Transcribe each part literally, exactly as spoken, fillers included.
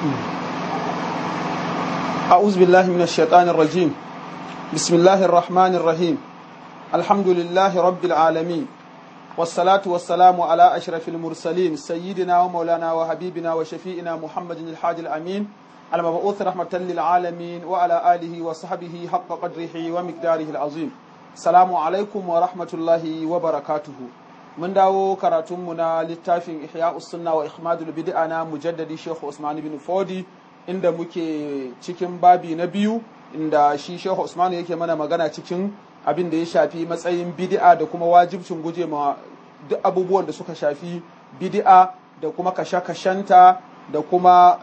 أعوذ بالله من الشيطان الرجيم بسم الله الرحمن الرحيم الحمد لله رب العالمين والصلاة والسلام على أشرف المرسلين سيدنا ومولانا وحبيبنا وشفيئنا محمد الحاج الأمين المبعوث رحمة للعالمين وعلى آله وصحبه حق قدره ومقداره العظيم السلام عليكم ورحمة الله وبركاته من داو كراتمنا للتافين إحياء السنة وإخماد البدعة مجدد شيخ عثمان بن فودي inda muke cikin babi na biyu inda shi Shehu Usman yake mana magana cikin abin da ya shafi matsayin bid'a da kuma wajibcin guje ma duk abubuwan da suka shafi bid'a da kuma kashe-kashenta da kuma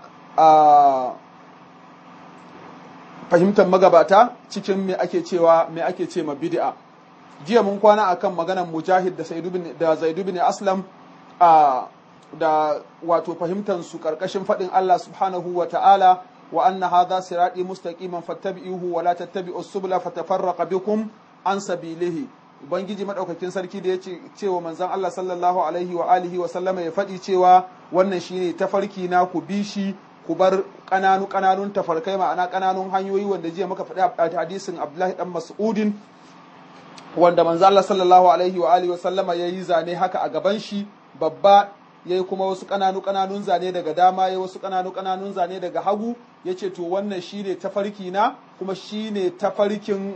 fahimtar magabata cikin me ake cewa me ake ce ma bid'a. Jiya mun kwana akan maganar Mujahid da Zaid ibn Aslam a da wato fahimtar su karkashin fadin Allah subhanahu wa ta'ala wa anna hadha sirati mustaqiman fattabi'uhu wa la tattabi'us subula fatafarraqa bikum an sabilihi. Ubangiji madaukakin sarki da yace cewa manzon Allah sallallahu alaihi wa alihi wa sallama ya fadi cewa wannan shine tafarki na ku bi shi ku bar kananu kananun tafarkai ma'ana kananun hanyoyi wanda jiya muka faɗi a hadisin Abdullahi dan Mas'udin wanda manzon Allah sallallahu alaihi wa alihi wa sallama yayi zane haka a gaban shi babba ya yi kuma wasu ƙananu-ƙananun zane daga dama ya wasu ƙananu-ƙananun zane daga hagu ya ce to wannan shi ne tafarki na kuma shi ne tafarkin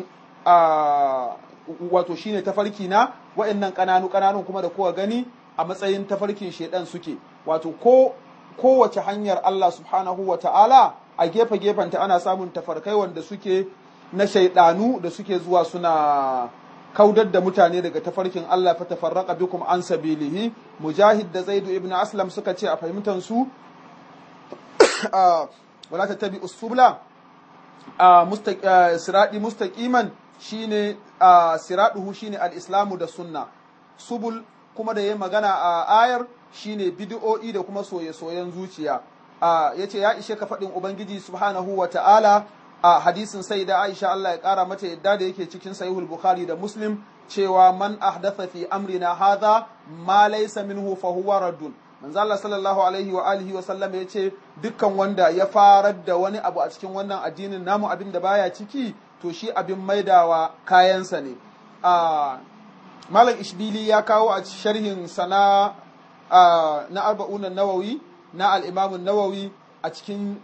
wato shi ne tafarki na wa'annan ƙananu-ƙananun kuma da kowa gani a matsayin tafarkin shaidan suke wato ko kowace hanyar Allah subhanahu wa ta'ala a gefe-gefenta ana samun tafarkai wanda suke na shaidanu da suke zuwa suna kaudar da mutane daga tafarkin Allah fa tafarraqa bikum an sabilihi. Mujahid da Zaid ibn Aslam suka ce a fahimtan su wala tattabi'us subula sirati mustaqiman shine siraduhu shine al-islamu da sunna. Subul kuma da yayin magana a ayar shine bid'o'i da kuma soye-soyen zuciya. Yace ya ishe ka fadin ubangiji subhanahu wa ta'ala a hadisin sai da Aisha Allah ya kara mata yadda da yake cikin sahihul Bukhari da Muslim cewa man ahdatha fi amrina hadha ma laysa minhu fa huwa raddun. Manzo Allah sallallahu alaihi wa alihi wa sallam yace dukkan wanda ya farar da wani abu a cikin wannan addinin namu abin da baya ciki to shi abin maidawa kayansa ne. a Malam Ishbili ya kawo a sharhin sana na arba'un an-Nawawi na al-Imam an-Nawawi a cikin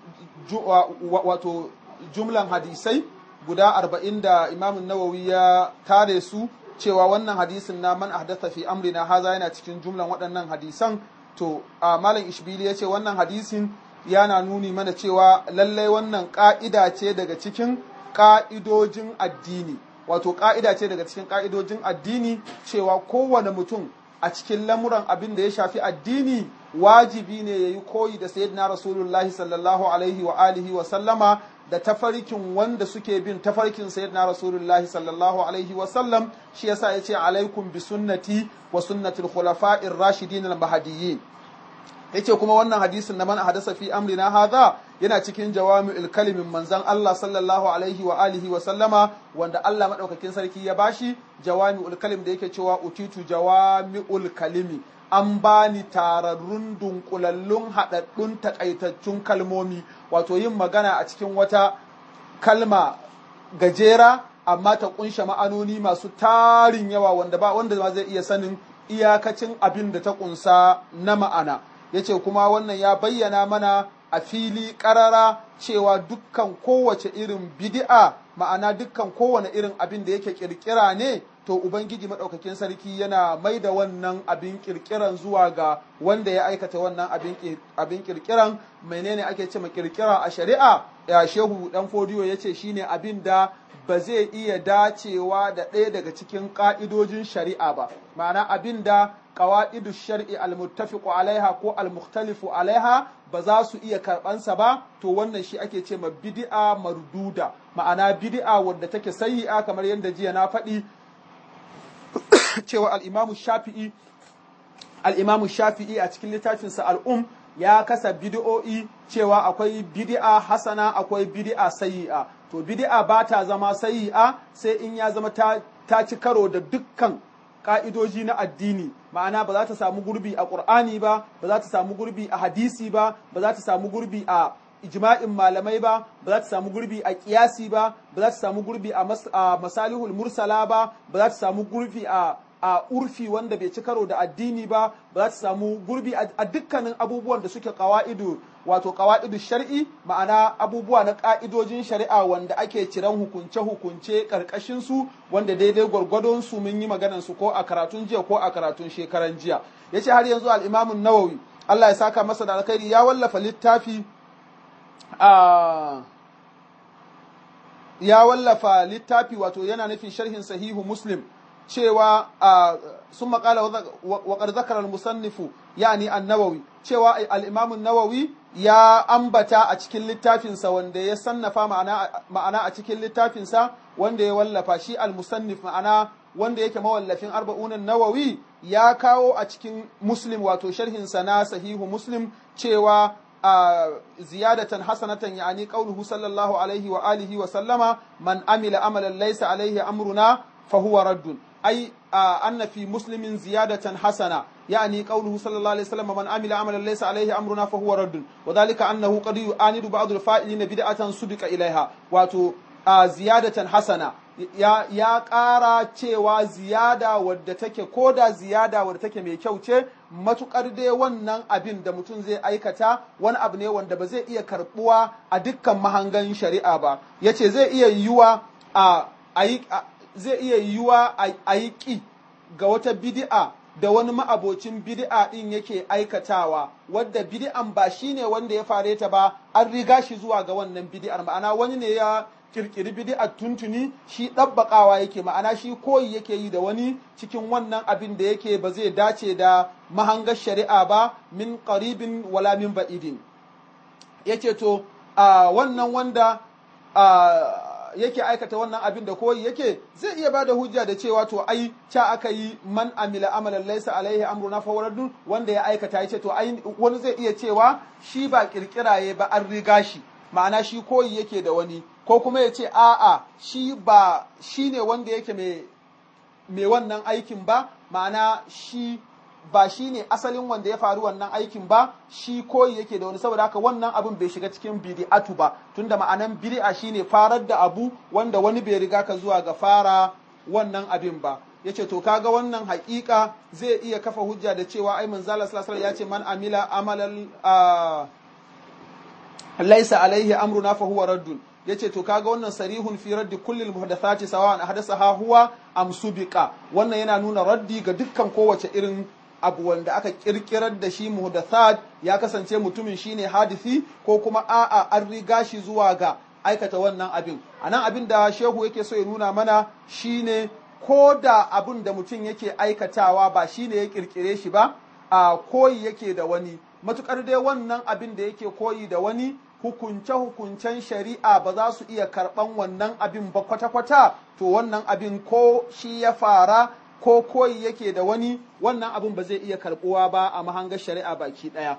wato jumlan hadisai guda arba'in da Imam Nawawi ya tare su cewa wannan hadisin na man ahdatha fi amrina haza yana cikin jumlan waɗannan hadisan. To a Malam Ishbili ya ce wannan hadisin yana nuni mana cewa lallai wannan ƙa'ida ce daga cikin ƙa'idojin addini, wato ƙa'ida ce daga cikin ƙa'idojin addini cewa kowane mutum a cikin lamuran abin da ya shafi addini wajibi ne yayi koyi da sayyidina Rasulullahi sallallahu alaihi wa alihi wa sallama da tafarkin wanda suke bin tafarkin sayyidina Rasulullahi sallallahu alaihi wa sallam. Shi yasa yace alaikum bi sunnati wa sunnatil khulafa'ir rashidin al mahdiyyin. Yace kuma wannan hadisin na man hadasa fi amrina hadha yana cikin jawami'ul kalimin manzon Allah sallallahu alaihi wa alihi wa sallama wanda Allah madaukakin sarki ya bashi jawami'ul kalim da yake cewa utitu jawami'ul kalimi, an bani tararrun dunkulallun haɗaɗɗun takaitaccun kalmomi, wato yin magana a cikin wata kalma gajera amma ta kunshe ma'anoni masu tarin yawa wanda ba wanda ma zai iya sanin iyakacin abin da ta kunsa na ma'ana. Yace kuma wannan ya bayyana mana a fili ƙarara cewa dukkan kowace irin bid'a ma'ana dukkan kowane irin abin da yake kirkira ne to ubangiji madaukakin sarki yana mai da wannan abin kirkiran zuwa ga wanda ya aikata wannan abin abin kirkiran. Menene ake ce ma kirkira a shari'a? Ya Shehu dan Fodiyo yace shine abin da ba zai iya dacewa da ɗaya daga cikin ƙa'idojin shari'a ba, ma'ana abin da qawa'idu shar'i al-muttafiqu alaiha ko al-mukhtalifu alaiha ba za su iya karɓansa ba, to wannan shi ake ce ma bid'a marduda, ma'ana bid'a wadda take sayyi'a kamar yadda jiya na faɗi cewa al-Imam Shafi'i al-Imam Shafi'i a cikin littafinsa al-Um ya kasa bid'o'i cewa akwai bid'a hasana akwai bid'a sayyi'a. To bid'a ba ta zama sayyi'a sai in ya zama ta, ta ci karo da dukkan ka'idoji na addini, ma'ana ba za ta samu gurbi a Qur'ani ba, ba za ta samu gurbi a hadisi ba, ba za ta samu gurbi a ijma'in malamai ba ba za ta samu gurbi a kiyasi ba ba za ta samu gurbi a masalihul mursala ba ba za ta samu gurbi a a urfi wanda bai ci karo da addini ba ba za ta samu gurbi a dukkanin abubuwan da suke qawaidu wato qawaidu shar'i ma'ana abubuwa na ka'idojin shari'a wanda ake ciran hukunce hukunce karkashin su wanda daidai gwargwadon su mun yi maganar su ko a karatun jiya ko a karatun shekaran jiya yace har yanzu al-Imam an-Nawawi Allah ya saka masa da alkhairi ya wallafa littafi a ya wallafa littafi wato yana nufin sharhin sahihu Muslim cewa sun maƙala waƙar zakarar musannifu yani an-Nawawi cewa al-Imam an-Nawawi ya ambata a cikin littafinsa wanda ya sannafa ma'ana a cikin littafinsa wanda ya wallafa shi al-musannif ma'ana wanda yake mawallafin arba'un an-Nawawi ya kawo a cikin Muslim wato sharhinsa na sahihu Muslim cewa ziyadatan hasanatan yani qauluhu sallallahu alaihi wa alihi wa sallama man amila amalan laysa alaihi amruna fa huwa raddun أي آه أن في مسلم زيادة حسنة يعني قوله صلى الله عليه وسلم من عمل عملا ليس عليه أمرنا فهو رد وذلك أنه قد يعاند بعض الفاعلين بدعة سبق إليها واتو آه زيادة حسنة ya ya ƙara cewa ziyada wadda take koda ziyada wadda take mai kyau ce matukar dai wannan abin da mutum zai aikata wani abu ne wanda ba zai iya karbuwa a dukkan mahangan shari'a ba yace zai iya yiwuwa a ayi zai iya yiwuwa a yi ƙi ga wata bid'a da wani ma'abocin bid'a ɗin yake aikatawa wadda bid'an ba shi ne wanda ya fare ta ba an riga shi zuwa ga wannan bid'ar ma'ana wani ne ya kirkiri bid'ar tuntuni shi ɗabbaƙawa yake ma'ana shi koyi yake yi da wani cikin wannan abin da yake ba zai dace da mahangar shari'a ba min qaribin wala min ba'idin yace to a wannan wanda a yake aikata wannan abin da koyi yake zai iya bada hujja da cewa to ai ca aka yi man amila amalan laysa alaihi amruna fa waradun wanda ya aikata yace to ai wani zai iya cewa shi ba kirkiraye ba an riga shi ma'ana shi koyi yake da wani ko kuma yace a'a shi ba shine wanda yake mai mai wannan aikin ba ma'ana shi ba shi ne asalin wanda ya faru wannan aikin ba shi koyi yake da wani saboda haka wannan abin bai shiga cikin bid'atu ba tunda ma'anan bid'a shine farar da abu wanda wani bai riga ka zuwa ga fara wannan abin ba yace to kaga wannan haƙiƙa zai iya kafa hujja da cewa ai manzo Allah sallallahu alaihi wasallam yace man amila amalan laysa alaihi amruna fa huwa raddun yace to kaga wannan sarihun fi raddi kulli muhdathati sawa'an ahdathaha huwa am subiqa wannan yana nuna raddi ga dukkan kowace irin abu wanda aka kirkirar da shi muhdathat ya kasance mutumin shine hadisi ko kuma a'a an riga shi zuwa ga aikata wannan abin anan abin da shehu yake so ya nuna mana shine ko da abin da mutum yake aikatawa ba shine ya kirkire shi ba a koyi yake da wani matukar dai wannan abin da yake koyi da wani hukunce hukuncen shari'a ba za su iya karban wannan abin ba kwata-kwata to wannan abin ko shi ya fara ko koyi yake da wani wannan abin ba zai iya karbuwa ba a mahangar shari'a baki daya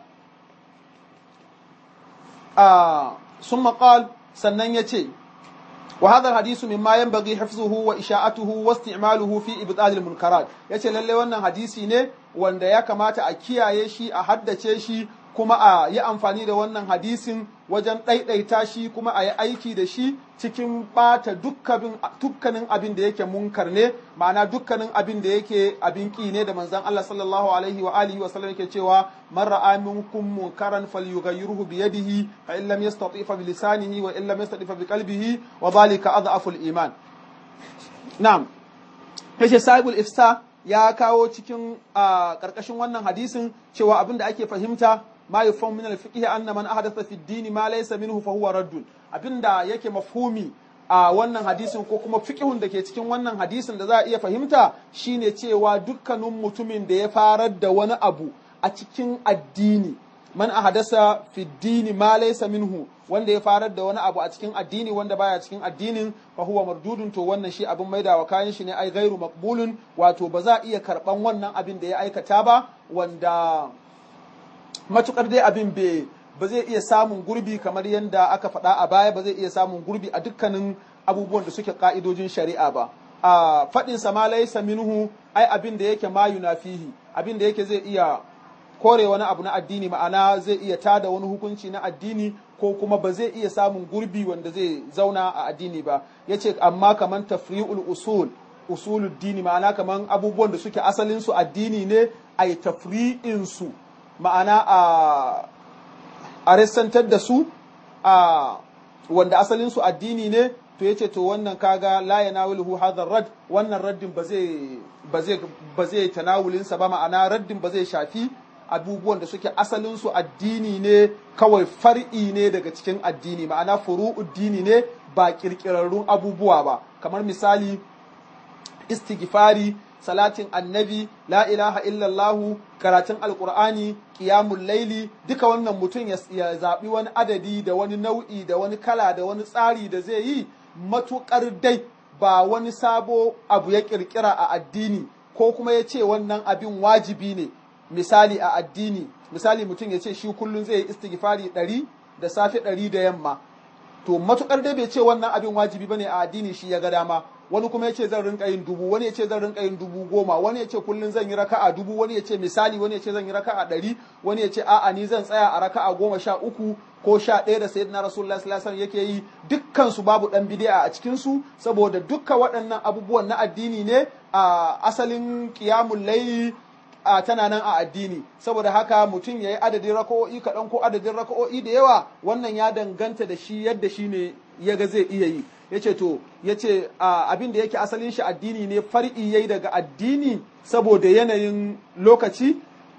sun maƙal sannan ya ce wa hadar hadisu mimma yanbaghi hifzuhu wa isha'atuhu wa isti'maluhu fi ibdal al-munkarat yace lalle wannan hadisi ne wanda ya kamata a kiyaye shi a haddace shi kuma a yi amfani da wannan hadisin wajen ɗaiɗaita shi kuma a yi aiki da shi cikin ɓata dukkanin abin da yake munkar ne ma'ana dukkanin abin da yake abin ƙi ne da manzon Allah sallallahu alaihi wa alihi wa sallam yake cewa man ra'a minkum munkaran falyughayyirhu bi yadihi fa in lam yastati' fa bi lisanihi wa in lam yastati' fa bi qalbihi wa dhalika adhafu al-iman na'am kace sahibul ifsa ya kawo cikin ƙarƙashin wannan hadisin cewa abin da ake fahimta ma yufham min al-fiqh anna man ahdatha fi ad-din ma laysa minhu fa huwa radd abinda yake mafhumi a wannan hadisin ko kuma fiqhun da ke cikin wannan hadisin da za a iya fahimta shine cewa dukkanin mutumin da ya farar da wani abu a cikin addini man ahadasa fi ad-din ma laysa minhu wanda ya farar da wani abu a cikin addini wanda baya cikin addinin fa huwa mardudun to wannan shi abin maidawa kayan shi ne ai gairu maqbulun wato ba za a iya karban wannan abin da ya aikata ba wanda matukar dai abin ba zai iya samun gurbi kamar yadda aka faɗa a baya ba zai iya samun gurbi a dukkanin abubuwan da suke ka'idojin shari'a ba a faɗin sa ma laysa minhu ai abin da yake ma yunafihi abin da yake zai iya kore wani abu na addini, ma'ana zai iya tada wani hukunci na addini ko kuma ba zai iya samun gurbi wanda zai zauna a addini ba. Yace amma kaman tafri'ul usul usulul dini, ma'ana kaman abubuwan da suke asalin su addini ne ay tafri'in su, ma'ana a a resantar da su a wanda asalin su addini ne, to yace to wannan kaga la yanawiluhu hadha rad, wannan raddin ba zai ba zai ba zai tanawulin sa ba, ma'ana raddin ba zai shafi abubuwan da suke asalin su addini ne, kawai far'i ne daga cikin addini, ma'ana furu'ud dini ne ba kirkirarrun abubuwa ba, kamar misali istighfari, salatin annabi, la ilaha illallah, karatun alkur'ani, qiyamul laili, duka wannan mutum ya zaɓi wani adadi da wani nau'i da wani kala da wani tsari da zai yi, matuƙar dai ba wani sabo abu ya ƙirƙira a addini ko kuma ya ce wannan abin wajibi ne. Misali a addini, misali mutum ya ce shi kullum zai yi istighfari ɗari da safe ɗari da yamma, to matuƙar dai bai ce wannan abin wajibi bane a addini, shi ya ga dama. Wani kuma ya ce zan rinka yin dubu, wani ya ce zan rinka yin dubu goma, wani ya ce kullum zan yi raka'a dubu, wani ya ce misali, wani ya ce zan yi raka'a ɗari, wani ya ce a'a ni zan tsaya a raka'a goma sha uku ko sha ɗaya da sayyidina Rasulullah sallallahu alaihi wasallam yake yi. Dukkan su babu ɗan bid'a a cikin su, saboda dukkan waɗannan abubuwan na addini ne. A asalin qiyamul layli a tana nan a addini, saboda haka mutum yayi adadin raka'o'i kaɗan ko adadin raka'o'i da yawa, wannan ya danganta da shi yadda shi ne ya ga zai iya yi. Yace to yace abin da yake asalin shi addini ne, far'i yayi daga addini saboda yanayin lokaci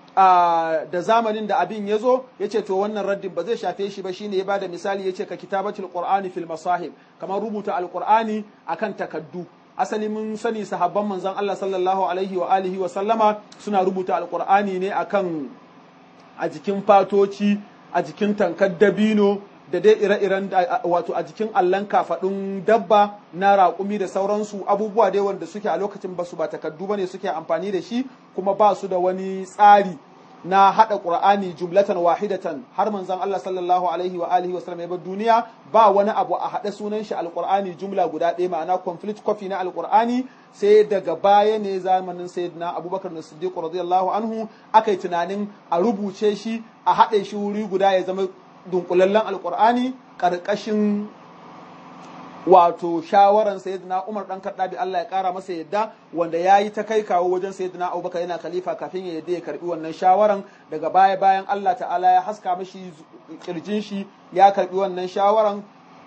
da zamanin da abin ya zo. Yace to wannan raddin ba zai shafe shi ba, shine ya bada misali, yace ka kitabatul qur'ani fil masahib, kamar rubuta alqur'ani akan takaddu. Asali mun sani sahabban manzon Allah sallallahu alaihi wa alihi wa sallama suna rubuta alqur'ani ne akan a jikin fatoci, a jikin tankar dabino da dai ire-iren wato a jikin allon kafaɗin dabba na raƙumi da sauransu, abubuwa dai wanda suke a lokacin ba su ba takaddu bane suke amfani da shi, kuma ba su da wani tsari na haɗa ƙur'ani jumlatan wahidatan har manzon Allah sallallahu alaihi wa alihi wa sallam ya bar duniya, ba wani abu a haɗe sunan shi alƙur'ani jumla guda ɗaya, ma'ana complete copy na alƙur'ani. Sai daga baya ne zamanin sayyidina Abubakar as-Siddiq radiyallahu anhu aka yi tunanin a rubuce shi, a haɗe shi wuri guda ya zama dunkulallen alkur'ani, ƙarƙashin wato shawaran sayyidina Umar dan Kaddabi Allah ya ƙara masa yadda, wanda ya yi ta kai kawo wajen sayyidina Abubakar yana khalifa kafin ya yadda ya karbi wannan shawaran. Daga baya bayan Allah ta'ala ya haska mashi kirjin shi ya karbi wannan shawaran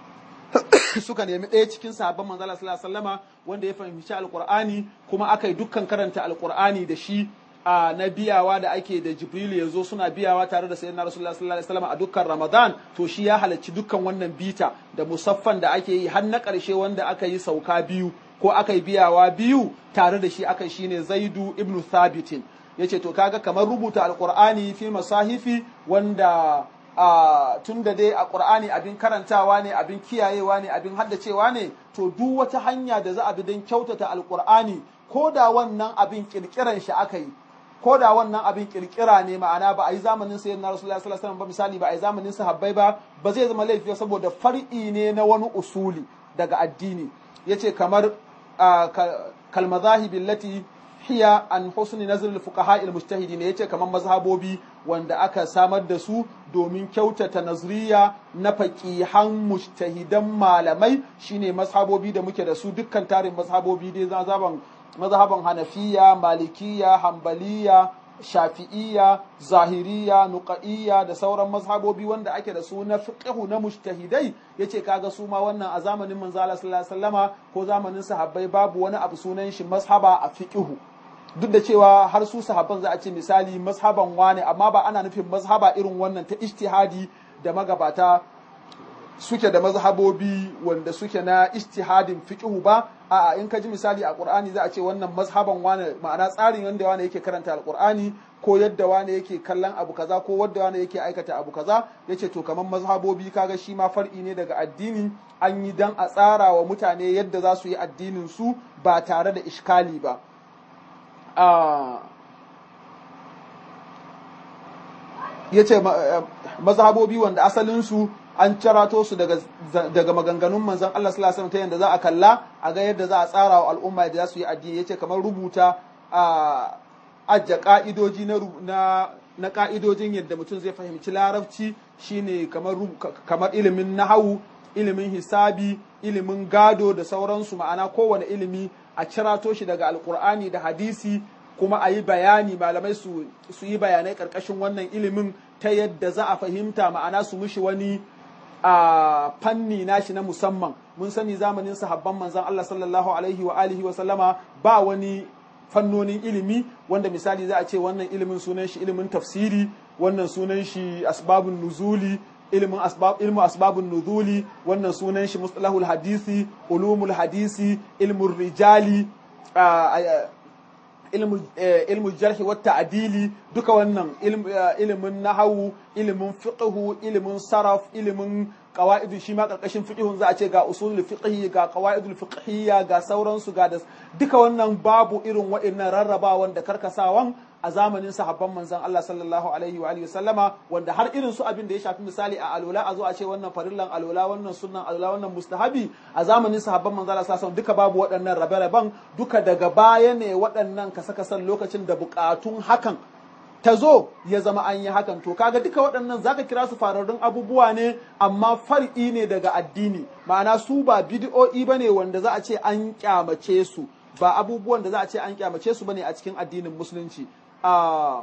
suka nemi ɗaya cikin sahabban manzo Allah sallallahu alaihi wasallama wanda ya fahimci alkur'ani, kuma aka yi dukkan karanta alkur'ani da shi a na biyawa da ake da Jibril ya zo suna biyawa tare da sayyidina Rasulullah sallallahu alaihi wasallam a dukkan Ramadan. To shi ya halarci dukkan wannan bita da musaffan da ake yi har na ƙarshe wanda aka yi sauka biyu ko aka yi biyawa biyu tare da shi aka shine Zaidu ibn Thabitin. Yace to kaga kamar rubuta alqur'ani fi masahifi, wanda a tun da dai a ƙur'ani abin karantawa ne, abin kiyayewa ne, abin haddacewa ne, to duk wata hanya da za a bi don kyautata alƙur'ani, ko da wannan abin ƙirƙiran shi aka yi, ko da wannan abin kirkira ne, ma'ana ba a yi zamanin sayyidina Rasulullah sallallahu alaihi wasallam ba, misali ba a yi zamanin sahabbai ba, ba zai zama laifi saboda far'i ne na wani usuli daga addini. Yace kamar kalmadhahib allati hiya an husni nazr al-fuqaha al-mujtahidin, yace kamar mazhabobi wanda aka samar da su domin kyautata nazriya na faqihan mujtahidan malamai, shine mazhabobi da muke da su, dukkan tarin mazhabobi dai zaban mazhaban Hanafiya, Malikiya, Hanbaliya, Shafi'iyya, Zahiriya, Nuqa'iyya da sauran mazhabobi wanda ake da su na fiqhu na mujtahidai. Yace kaga su ma wannan a zamanin manzo Allah sallallahu alaihi wasallama ko zamanin sahabbai babu wani abu sunan shi mazhaba a fiqhu, duk da cewa har su sahabban za a ce misali mazhaban wane, amma ba ana nufin mazhaba irin wannan ta ijtihadi da magabata suke da mazhabobi wanda suke na ijtihadin fiqhu ba. A'a, in ka ji misali a Qur'ani za a ce wannan mazhaban wane, ma'ana tsarin yanda wane yake karanta alqur'ani ko yadda wane yake kallon abu kaza ko wanda wane yake aikata abu kaza. Yace to kaman mazhabobi kaga shi ma far'i ne daga addini, an yi dan a tsara wa mutane yadda za su yi addinin su ba tare da iskali ba. a yace mazhabobi wanda asalin su an cirato su daga daga maganganun manzon Allah sallallahu alaihi wasallam ta yanda za a kalla a ga yadda za a tsara wa al'umma da za su yi addini. Yace kamar rubuta a ajja ka'idoji na na na ka'idojin yadda mutum zai fahimci larabci shine kamar kamar ilimin nahawu, ilimin hisabi, ilimin gado da sauransu, ma'ana kowane ilimi a cirato shi daga alkur'ani da hadisi, kuma a yi bayani, malamai su yi bayanai ƙarƙashin wannan ilimin ta yadda za a fahimta, ma'ana su mushi wani a fanni nashi na musamman. Mun sani zamanin sahabban manzon Allah sallallahu alaihi wa alihi wa sallama ba wani fannonin ilimi wanda misali za a ce wannan ilimin sunan shi ilimin tafsiri, wannan sunan shi asbabun nuzuli, ilimin asbab ilmu asbabun nuzuli, wannan sunan shi mustalahul hadisi, ulumul hadisi, ilmul rijali, ilmu ilmu jarhi wa ta'dili, duka wannan ilimin nahwu, ilimin fiqhu, ilimin saraf, ilimin qawaid, shi ma karkashin fiqhun za a ce ga usulul fiqhi, ga qawaidul fiqhiyya, ga sauransu, ga duka wannan babu irin waɗannan rarrabawan da karkasawan a zamanin sahabban manzon Allah sallallahu alaihi wa alihi wasallama, wanda har irin su abin da ya shafi misali a alola a zo a ce wannan farillan alola, wannan sunnan alola, wannan mustahabi, a zamanin sahabban manzon Allah sallallahu alaihi duka babu waɗannan rabe-raben, duka daga baya ne waɗannan kasa-kasan lokacin da buƙatun hakan ta zo ya zama an yi hakan. To kaga duka waɗannan zaka kira su fararrun abubuwa ne, amma far'i ne daga addini, ma'ana su ba bid'o'i bane wanda za a ce an kyamace su, ba abubuwan da za a ce an kyamace su bane a cikin addinin musulunci. Uh,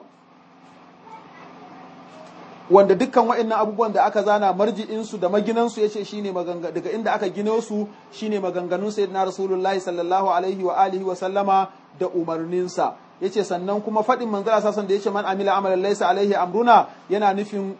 wanda dukkan waɗannan abubuwan da aka zana marji'insu da maginansu ya ce shine maganga daga inda aka gino su shine maganganun sayyidina rasulullahi sallallahu alaihi wa alihi wa sallama da umarninsa. Yace sannan kuma faɗin manzala sasan da yace man amila amalan laysa alaihi amruna, yana nufin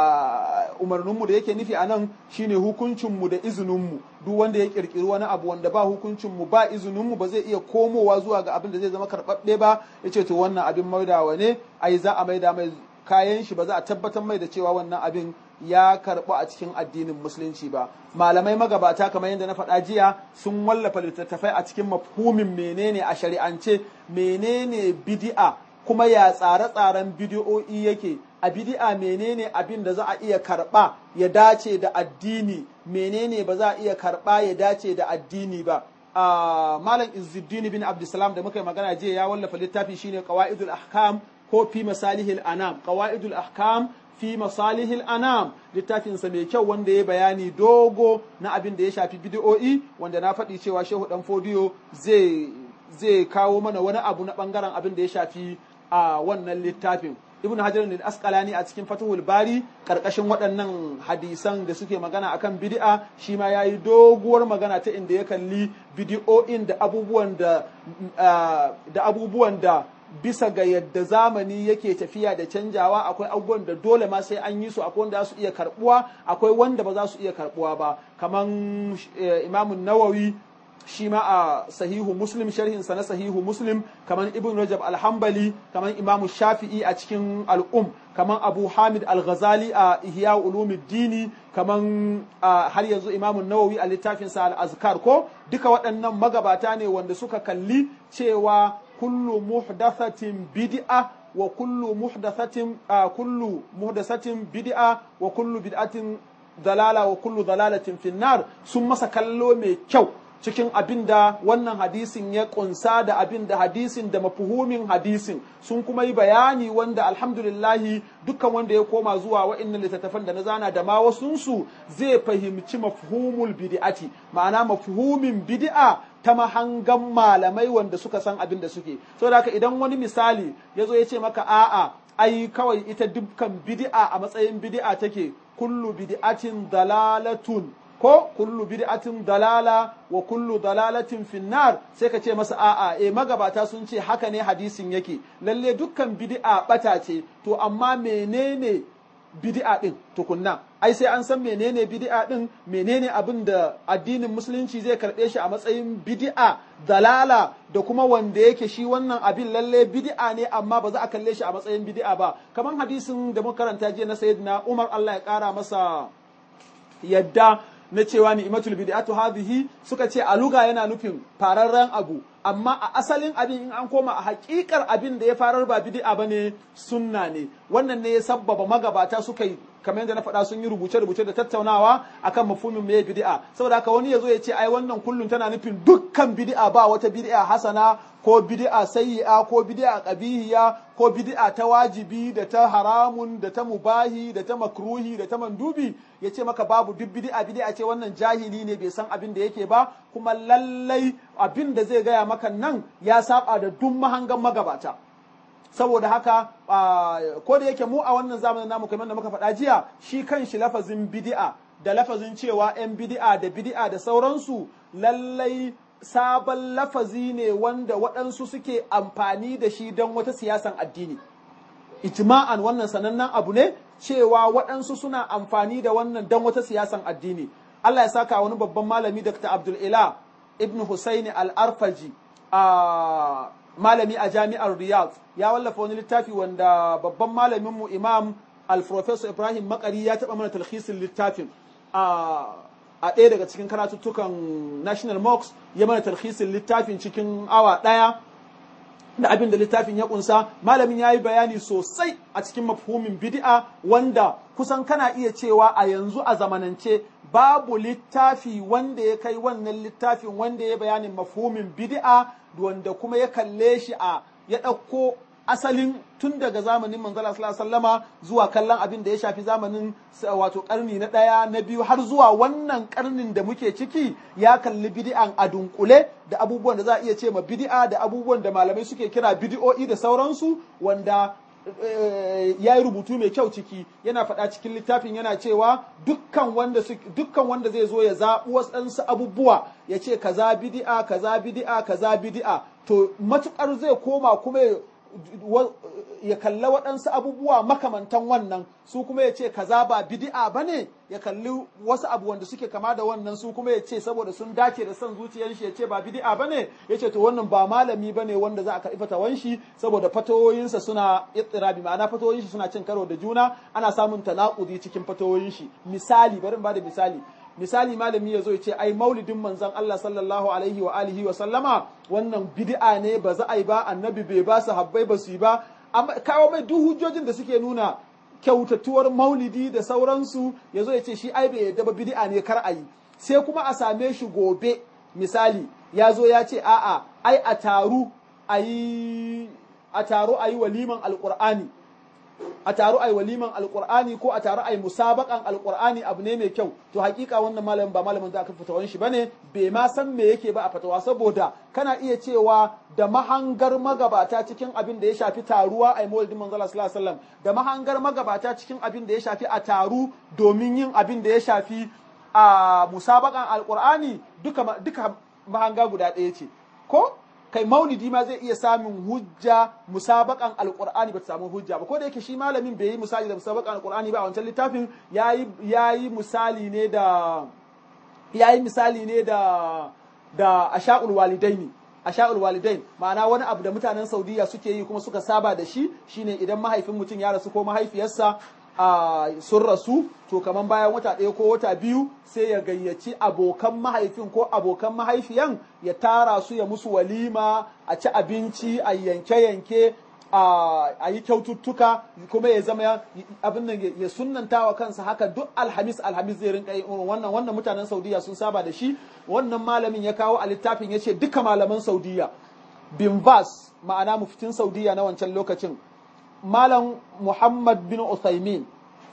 uh, umarninmu da yake nufi anan shine hukuncinmu da izininmu. Duk wanda ya kirkiri wani abu wanda ba hukuncinmu ba izininmu ba zai iya komowa zuwa ga abin da zai zama karɓaɓɓe ba, yace to wannan abin maidawa ne, ai za a maida mai kayan shi, ba za a tabbatar mai da cewa wannan abin ya karɓu a cikin addinin musulunci ba. Malamai magabata kamar yadda na faɗa jiya sun wallafa littattafai a cikin mafhumin menene a shari'ance menene bid'a, kuma ya tsare-tsaren bid'o'i yake. A bid'a menene abin da za a iya karɓa ya dace da addini, menene ba za a iya karɓa ya dace da addini ba. Uh, Malam Izzuddin bin Abdulsalam da muka yi magana jiya ya wallafa littafi shine Qawaidul Ahkam ko fi masalihil anam, Qawaidul Ahkam fi masalihil anam, littafinsa mai kyau wanda ya bayani dogo na abin da ya shafi bid'o'i, wanda na faɗi cewa Shehu Dan Fodiyo zai zai kawo mana wani abu na bangaren abin da ya shafi a wannan littafin. Ibn Hajar al-Asqalani a cikin Fathul Bari karkashin waɗannan hadisan da suke magana akan bid'a, shi ma yayi doguwar magana ta inda ya kalli bid'o'in da abubuwan da da abubuwan da bisa ga yadda zamani yake tafiya da canjawa, akwai abubuwan da dole ma sai an yi su, akwai wanda za su iya karbuwa, akwai wanda ba za su iya karbuwa ba, kaman Imam Nawawi shi ma a sahihu Muslim, sharhin sa na sahihu Muslim, kaman Ibn Rajab al-Hanbali, kaman Imam Shafi'i a cikin al-Um, kaman Abu Hamid al-Ghazali a Ihya Ulumuddin, kaman har yanzu Imam Nawawi a littafin sa al-Azkar, ko duka waɗannan magabata ne wanda suka kalli cewa kullu muhdathatin bid'a wa kullu muhdathatin uh, kullu muhdathatin bid'a wa kullu bid'atin dalala wa kullu dalalatin finnar, sun masa kallo mai kyau cikin abinda wannan hadisin ya kunsa da abinda hadisin da mafuhumin hadisin, sun kuma yi bayani wanda alhamdulillahi dukkan wanda ya koma zuwa wa'annan littattafan da na zana da ma wasunsu zai fahimci mafhumul bid'ati, ma'ana mafhumin bid'a ta mahangan malamai wanda suka san abin da suke. Saboda haka idan wani misali ya zo ya ce maka a'a ai kawai ita dukkan bid'a a matsayin bid'a take, kullu bid'atin dalalatun, ko kullu bid'atin dalala wa kullu dalalatin finnar, sai ka ce masa a'a eh magabata sun ce haka ne hadisin yake, lalle dukkan bid'a bata ce, to amma menene bid'a din tukunna? Ai sai an san menene bid'a din, menene abin da addinin musulunci zai karbe shi a matsayin bid'a dalala, da kuma wanda yake shi wannan abin lalle bid'a ne amma ba za a kalle shi a matsayin bid'a ba. Kaman hadisin da muka karanta jiya na sayyidina Umar, Allah ya kara masa yadda, na cewa ni'matul bid'atu hadhihi, suka ce a luga yana nufin fararren abu, amma a asalin abin in an koma a hakikar abin da ya farar ba bid'a bane sunna ne. Wannan ne ya sabbaba magabata suka yi kamar yadda na faɗa sun yi rubuce-rubuce da tattaunawa akan mafhumin me bid'a. Saboda haka wani yazo ya ce ai wannan kullun tana nufin dukkan bid'a, ba wata bid'a hasana ko bid'a sayyi'a ko bid'a qabihiya ko bid'a ta wajibi da ta haramun da ta mubahi da ta makruhi da ta mandubi, ya ce maka babu duk bid'a bid'a ce, wannan jahili ne, bai san abin da yake ba, kuma lallai abin da zai gaya maka nan ya saba da duk mahangan magabata. Saboda haka ko da yake mu a wannan zamanin namu kamar da muka faɗa jiya, shi kan shi lafazin bid'a da lafazin cewa 'yan bid'a da bid'a da sauransu lallai sabon lafazi ne wanda waɗansu suke amfani da shi don wata siyasan addini. Ijma'an wannan sanannen abu ne cewa waɗansu suna amfani da wannan don wata siyasan addini. Allah ya saka wani babban malami Doctor Abdul Ilah Ibn Husaini Al-Arfaji a malami a jami'ar Riyadh ya wallafa wani littafi wanda babban malamin mu Imam Al-Professor Ibrahim Makari ya taɓa mana talhisin littafin a a ɗaya daga cikin karatuttukan National Mosque, ya mana talhisin littafin cikin awa ɗaya da abin da littafin ya kunsa. Malamin ya yi bayani sosai a cikin mafhumin bid'a wanda kusan kana iya cewa a yanzu a zamanance babu littafi wanda ya kai wannan littafin wanda ya bayanin mafhumin bid'a, wanda kuma ya kalle shi a ya ɗauko asalin tun daga zamanin manzala sallallahu alaihi wasallama zuwa kallon abin da ya shafi zamanin wato karni na ɗaya na biyu har zuwa wannan karnin da muke ciki, ya kalli bid'an a dunkule da abubuwan da za a iya ce ma bid'a da abubuwan da malamai suke kira bid'o'i da sauransu, wanda ya yi rubutu mai kyau ciki. Yana faɗa cikin littafin yana cewa dukkan wanda dukkan wanda zai zo ya zaɓi wasu abubuwa ya ce kaza bid'a kaza bid'a kaza bid'a, to matukar zai koma kuma ya kalla waɗansu abubuwa makamantan wannan su kuma ya ce kaza ba bid'a bane, ya kalli wasu abu wanda suke kama da wannan su kuma ya ce saboda sun dace da son zuciyar shi ya ce ba bid'a bane, ya ce to wannan ba malami bane wanda za a karɓi fatawan shi, saboda fatawoyinsa suna ittirabi, ma'ana fatawoyin shi suna cin karo da juna, ana samun tanakudi cikin fatawoyin shi. Misali, bari in bada misali misali malami ya zo ya ce ai maulidin manzon Allah sallallahu alaihi wa alihi wa sallama wannan bid'a ne, ba za a yi ba, annabi bai ba, sahabbai ba su yi ba, kawo mai duk hujjojin da suke nuna kyautatuwar maulidi da sauransu, ya zo ya ce shi ai bai yadda ba, bid'a ne kar a yi. Sai kuma a same shi gobe misali ya zo ya ce a'a ai a taru ayi a taro ayi waliman alqur'ani a taro ai waliman alqur'ani ko a taro ai musabakan alqur'ani abu ne mai kyau, to hakika wannan malamin ba malamin da aka fatawan shi bane, bai ma san me yake ba a fatawa, saboda kana iya cewa da mahangar magabata cikin abin da ya shafi taruwa ai maulidin manzo Allah sallallahu alaihi wasallam, da mahangar magabata cikin abin da ya shafi a taru domin yin abin da ya shafi a musabakan alqur'ani, duka duka mahanga guda ɗaya ce. Ko kai maulidi ma zai iya samun hujja, musabakan alqur'ani ba ta samu hujja ba, ko da yake shi malamin bai yi misali da musabakan alqur'ani ba a wancan littafin, yayi yayi misali ne da yayi misali ne da da asha'ul walidaini asha'ul walidain, ma'ana wani abu da mutanen Saudiya suke yi kuma suka saba da shi, shine idan mahaifin mutum ya rasu ko mahaifiyarsa a sun rasu, to kaman bayan wata ɗaya ko wata biyu sai ya gayyaci abokan mahaifin ko abokan mahaifiyan ya tara su, ya musu walima, a ci abinci, a yanke-yanke, a yi kyaututtuka, kuma ya zama abin nan ya sunnanta wa kansa haka duk alhamis alhamis zai rinka yi wannan. Wannan mutanen Saudiya sun saba da shi. Wannan malamin ya kawo a littafin ya ce duka malaman Saudiya, bin Bas ma'ana muftin Saudiya na wancan lokacin, Malam Muhammad bin Uthaymin,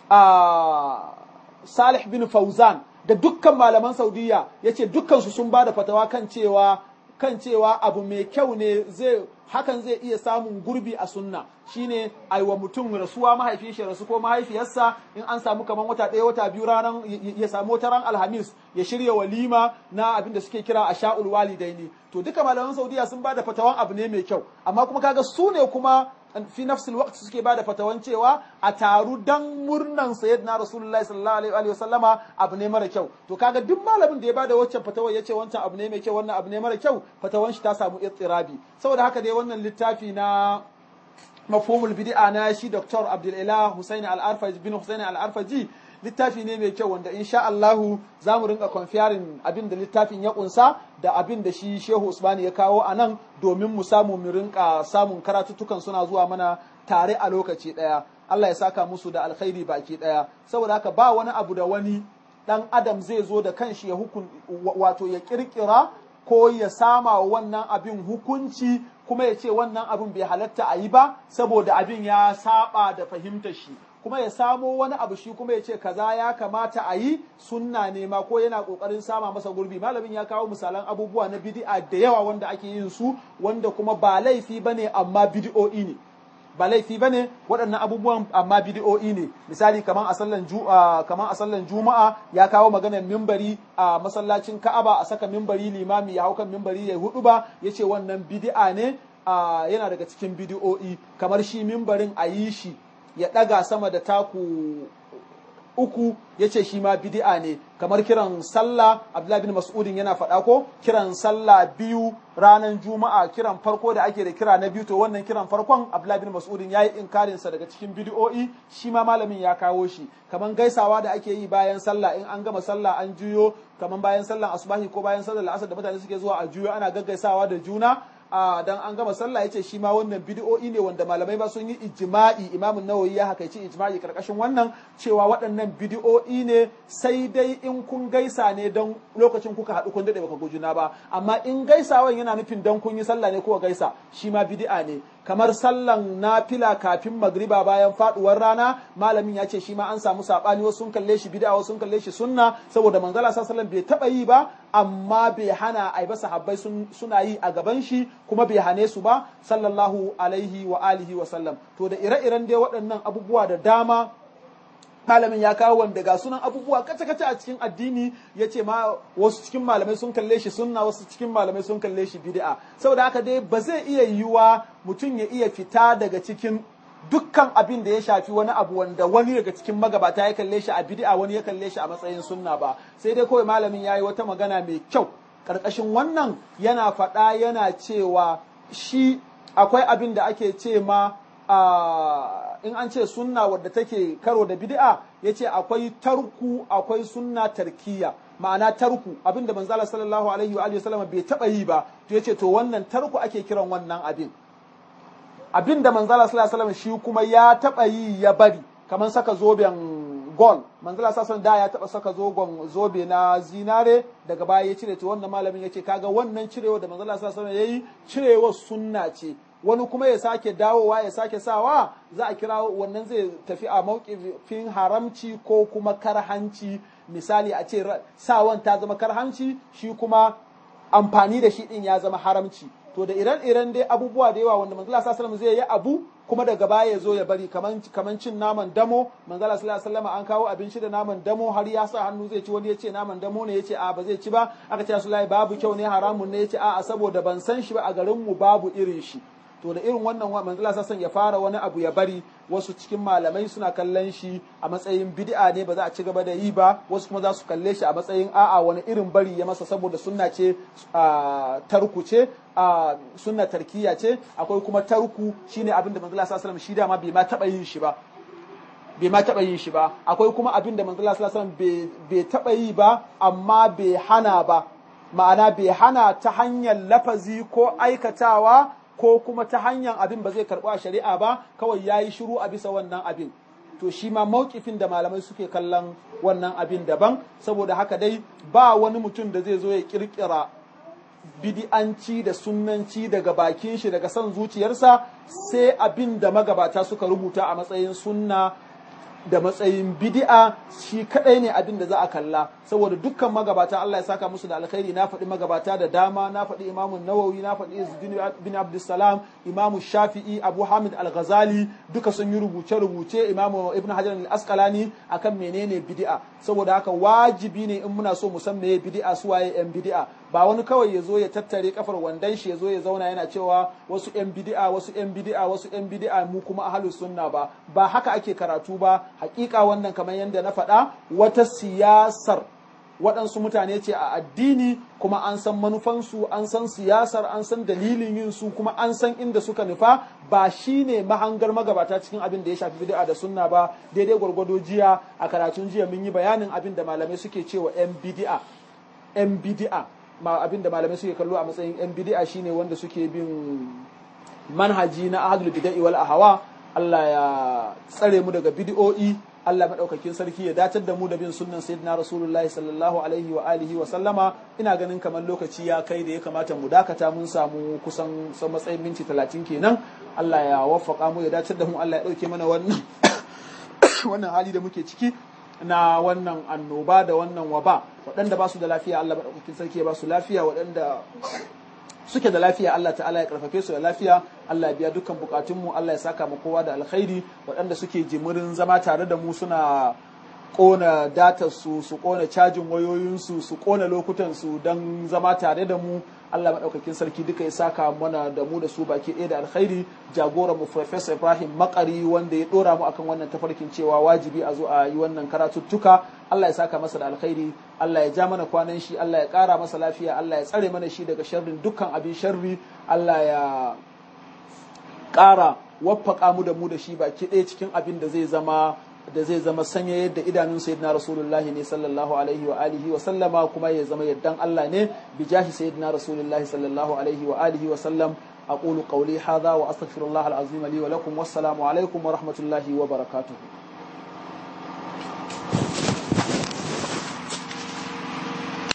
a Salih bin Fauzan, da dukkan malaman Saudiya ya ce dukkansu sun ba da fatawa kan cewa kan cewa abu mai kyau ne, zai hakan zai iya samun gurbi a sunna, shine aiwa mutum rasuwa, mahaifin shi rasu ko mahaifiyarsa, in an samu kaman wata ɗaya wata biyu ranan ya samu wata ran alhamis ya shirya walima na abin da suke kira asha'ul walidaini. To duka malaman Saudiya sun ba da fatawan abu ne mai kyau, amma kuma kaga su ne kuma fi nafsil waqt suke bada fatawan cewa a taru dan murnan sayyidina rasulullahi sallallahu alaihi wa sallama abu ne mara kyau. To kaga duk malamin da ya bada waccan fatawa yace wancan abu ne mai kyau wannan abu ne mara kyau, fatawan shi ta samu ittirabi. Saboda haka dai wannan littafi na mafhumul bid'a na shi Doctor Abdul Ilah Hussein Al-Arfaji bin Hussein Al-Arfaji littafi ne mai kyau wanda insha Allahu za mu rinka comparing abin da littafin ya kunsa da abin da shi Shehu Usmani ya kawo a nan domin mu samu mu rinka samun karatuttukan suna zuwa mana tare a lokaci daya. Allah ya saka musu da alkhairi baki daya. Saboda haka ba wani abu da wani dan adam zai zo da kanshi ya hukun wato ya kirkira ko ya sama wannan abin hukunci kuma ya ce wannan abin bai halatta a yi ba saboda abin ya saba da fahimtar shi, kuma ya samo wani abu shi kuma ya ce kaza ya kamata a yi sunna ne ma ko yana kokarin sama masa gurbi. Malamin ya kawo misalan abubuwa na bid'a da yawa wanda ake yin su wanda kuma ba laifi bane amma bid'o'i ne, ba laifi bane waɗannan abubuwan amma bid'o'i ne. Misali kaman a sallan juma'a kaman a sallan juma'a ya kawo maganar minbari a masallacin Ka'aba, a saka minbari limami ya hau kan minbari ya hudu ba, yace wannan bid'a ne, yana daga cikin bid'o'i. Kamar shi minbarin a yi shi ya ɗaga sama da taku uku yace shi ma bid'a ne. Kamar kiran sallah Abdullahi bin Mas'udin yana faɗa ko kiran sallah biyu ranar juma'a, kiran farko da ake da kira na biyu, to wannan kiran farkon Abdullahi bin Mas'udin yayi inkarin sa daga cikin bid'o'i, shi ma malamin ya kawo shi. Kamar gaisawa da ake yi bayan sallah, in an gama sallah an juyo, kamar bayan sallan asubahi ko bayan sallar al'asar da mutane suke zuwa a juyo ana gaggaisawa da juna a dan an gama sallah, yace shi ma wannan bid'o'i ne wanda malamai ba sun yi ijma'i. Imam an-Nawawi ya hakaici ijma'i karkashin wannan cewa waɗannan bid'o'i ne, sai dai in kun gaisa ne don lokacin kuka haɗu kun dade baka gujuna ba, amma in gaisawan yana nufin dan kun yi sallah ne ko gaisa, shi ma bid'a ne. Kamar sallan nafila kafin magriba bayan faduwar rana, malamin ya ce shi ma an samu sabani, wasu sun kalle shi bid'a wasu sun kalle shi sunna, saboda manzo Allah sallallahu alaihi wasallam bai taba yi ba amma bai hana ai ba, sahabbai suna yi a gaban shi kuma bai hane su ba sallallahu alaihi wa alihi wa sallam. To da ire-iren dai waɗannan abubuwa da dama malamin ya kawo wanda ga sunan abubuwa kace-kace a cikin addini, ya ce ma wasu cikin malamai sun kalle shi sunna, wasu cikin malamai sun kalle shi bid'a. Saboda haka dai ba zai iya yiwuwa mutum ya iya fita daga cikin dukkan abin da ya shafi wani abu wanda wani daga cikin magabata ya kalle shi a bid'a wani ya kalle shi a matsayin sunna ba, sai dai kawai malamin yayi wata magana mai kyau karkashin wannan, yana faɗa yana cewa shi akwai abin da ake ce ma Uh, in an ce sunna wadda take karo da bid'a, yace akwai tarku akwai sunna tarkiya. Ma'ana tarku abinda manzo Allah sallallahu alaihi wa alihi wasallam bai taba yi ba, to yace to wannan tarku ake kiran wannan abin. Abinda manzo Allah sallallahu alaihi wasallam shi kuma ya taba yi ya bari, kamar saka zoben gold. Manzo Allah sallallahu alaihi wasallam da ya taba saka zoben zobe na zinare, daga baya ya cire. To wannan malamin yace kaga wannan cirewa da manzo Allah sallallahu alaihi wasallam yayi cirewa sunna ce. Wani kuma ya sake dawowa ya sake sawa, za a kira wannan zai tafi a mawqifin haramci ko kuma karhanci. Misali a ce sawan ta zama karhanci, shi kuma amfani da shi din ya zama haramci. To da iran-iran dai abubuwa da yawa wanda manzo Allah sallallahu alaihi wasallam zai yi abu kuma daga baya ya zo ya bari, kaman kaman cin naman damo. Manzo Allah sallallahu alaihi wasallam an kawo abin shi da naman damo, har ya sa hannu zai ci, wani ya ce naman damo ne, ya ce a ba zai ci ba. Aka ce Rasulullahi babu kyau ne, haramun ne, ya ce a saboda ban san shi ba, a garin mu babu irin shi. To da irin wannan manzo Allah sassan ya fara wani abu ya bari, wasu cikin malamai suna kallon shi a matsayin bid'a ne, ba za a ci gaba da yi ba, wasu kuma za su kalle shi a matsayin a'a wani irin bari ya masa saboda sunna ce tarku ce, sunna tarkiya ce. Akwai kuma tarku shine abin da manzo Allah sallallahu alaihi wasallam shi dama bai ma taba yin shi ba bai ma taba yin shi ba akwai kuma abin da manzo Allah sallallahu alaihi wasallam bai taba yi ba amma bai hana ba, ma'ana bai hana ta hanyar lafazi ko aikatawa ko kuma ta hanyar abin ba zai karɓo a shari'a ba, kawai ya yi shiru a bisa wannan abin. To shi ma mawkifin da malamai suke kallon wannan abin daban. Saboda haka dai ba wani mutum da zai zo ya kirkira bidi'anci da sunnanci daga bakin shi daga son zuciyarsa, sai abin da magabata suka rubuta a matsayin sunna da matsayin bid'a, shi kadai ne abin da za a kalla. Saboda dukkan magabata Allah ya saka musu da alkhairi, na faɗi magabata da dama, na faɗi Imam Nawawi, na faɗi Izzuddin bin Abdussalam, Imam Shafi'i, Abu Hamid Al-Ghazali, duka sun yi rubuce-rubuce, Imam Ibn Hajar Al-Asqalani akan menene bid'a. Saboda haka wajibi ne in muna so mu san meye bid'a, su waye yan bid'a. Ba wani kawai ya zo ya tattare kafar wandan shi ya zo ya zauna yana cewa wasu yan bid'a wasu yan bid'a wasu yan bid'a mu kuma ahlus sunna ba. Ba haka ake karatu ba. Hakika wannan kamar yadda na faɗa, wata siyasar waɗansu mutane ce a addini kuma an san manufansu an san siyasar an san dalilin yin su kuma an san inda suka nufa ba shine mahangar magabata cikin abin da ya shafi bid'a da sunna ba. Daidai gwargwado jiya a karatun jiya mun yi bayanin abin da malamai suke cewa yan bid'a yan bid'a ma abin da malamai suke kallo a matsayin yan bid'a shine wanda suke bin manhaji na ahlul bid'a wal ahwa. Allah ya tsare mu daga bid'o'i, Allah madaukakin sarki ya datar da mu da bin sunnan sayyidina rasulullahi sallallahu alaihi wa alihi wa sallama. Ina ganin kamar lokaci ya kai da ya kamata mu dakata, mun samu kusan san matsayin minti talatin kenan. Allah ya waffaka mu ya datar da mu, Allah ya dauke mana wannan wannan hali da muke ciki na wannan annoba da wannan waba. Waɗanda ba su da lafiya Allah madaukakin sarki ya ba su lafiya, waɗanda suke da lafiya Allah ta'ala ya karfafe su da lafiya, Allah ya biya dukkan bukatunmu, Allah ya saka mu kowa da alkhairi. Waɗanda suke jimirin zama tare da mu suna kona datar su su kona cajin wayoyinsu su kona lokutan su don zama tare da mu, Allah madaukakin sarki duka ya saka mana da mu da su baki ɗaya da alkhairi. Jagoran mu Professor Ibrahim Makari wanda ya dora mu akan wannan tafarkin cewa wajibi a zo a yi wannan karatuttuka, Allah ya saka masa da alkhairi, Allah ya ja mana kwanan shi, Allah ya ƙara masa lafiya, Allah ya tsare mana shi daga sharrin dukkan abin sharri, Allah ya ƙara waffaka mu da mu da shi baki ɗaya cikin abin da zai zama da zai zama sanya yadda idanun sayyidina rasulullahi ne sallallahu alaihi wa alihi wa sallama, kuma ya zama yaddan Allah ne bi jahi sayyidina rasulullahi sallallahu alaihi wa alihi wa sallam. aqulu qawli hadha wa astaghfirullah al-azim li wa lakum, wassalamu alaikum wa rahmatullahi wa barakatuh.